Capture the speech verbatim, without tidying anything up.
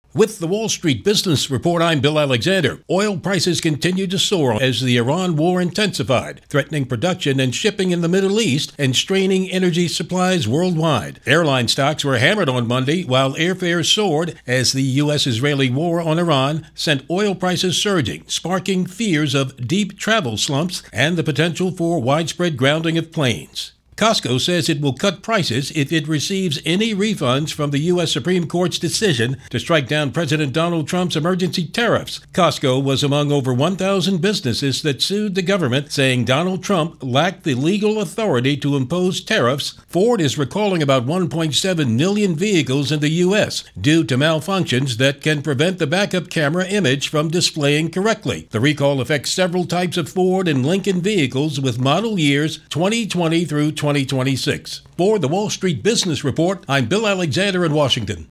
With the Wall Street Business Report, I'm Bill Alexander. Oil prices continue to soar as the Iran war intensified, threatening production and shipping in the Middle East and straining energy supplies worldwide. Airline stocks were hammered on Monday while airfares soared as the U S-Israeli war on Iran sent oil prices surging, sparking fears of deep travel slumps and the potential for widespread grounding of planes. Costco says it will cut prices if it receives any refunds from the U S Supreme Court's decision to strike down President Donald Trump's emergency tariffs. Costco was among over one thousand businesses that sued the government, saying Donald Trump lacked the legal authority to impose tariffs. Ford is recalling about one point seven million vehicles in the U S due to malfunctions that can prevent the backup camera image from displaying correctly. The recall affects several types of Ford and Lincoln vehicles with model years twenty twenty through twenty twenty-six. For the Wall Street Business Report, I'm Bill Alexander in Washington.